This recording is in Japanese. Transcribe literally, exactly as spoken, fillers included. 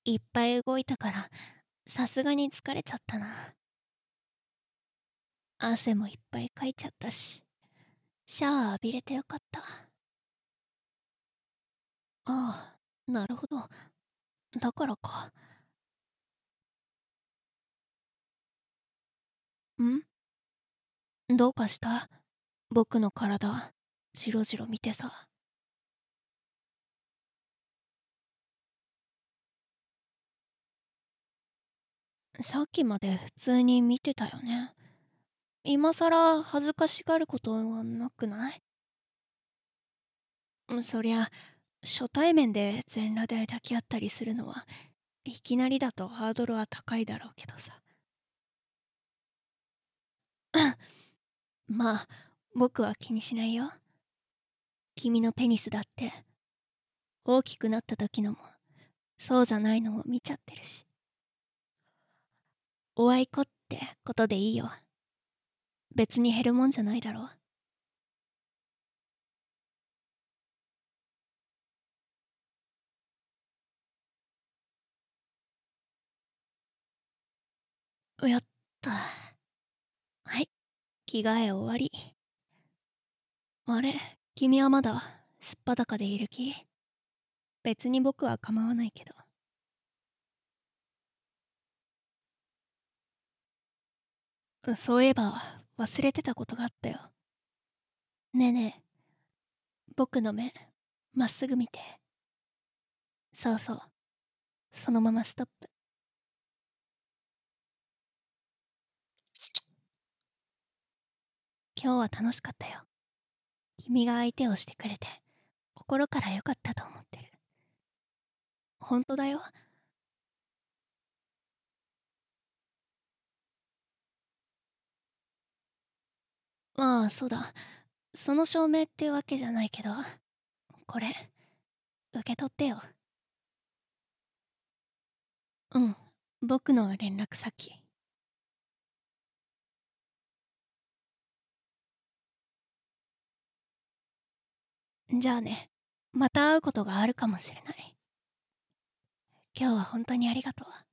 いっぱい動いたからさすがに疲れちゃったな。汗もいっぱいかいちゃったし、シャワー浴びれてよかった。ああ、なるほど。だからか。んどうかした？僕の体ジロジロ見てさ。さっきまで普通に見てたよね。今さら恥ずかしがることはなくない？そりゃ初対面で全裸で抱き合ったりするのはいきなりだとハードルは高いだろうけどさ。まあ僕は気にしないよ。君のペニスだって大きくなった時のもそうじゃないのも見ちゃってるし。おあいこってことでいいよ。別に減るもんじゃないだろう。やった。はい、着替え終わり。あれ、君はまだすっぱだかでいる気？別に僕は構わないけど。そういえば忘れてたことがあったよ。ねえねえ、僕の目まっすぐ見て。そうそう、そのままストップ。今日は楽しかったよ。君が相手をしてくれて心から良かったと思ってる。本当だよ。まあそうだ、その証明ってわけじゃないけど、これ受け取ってよ。うん、僕の連絡先。じゃあね、また会うことがあるかもしれない。今日は本当にありがとう。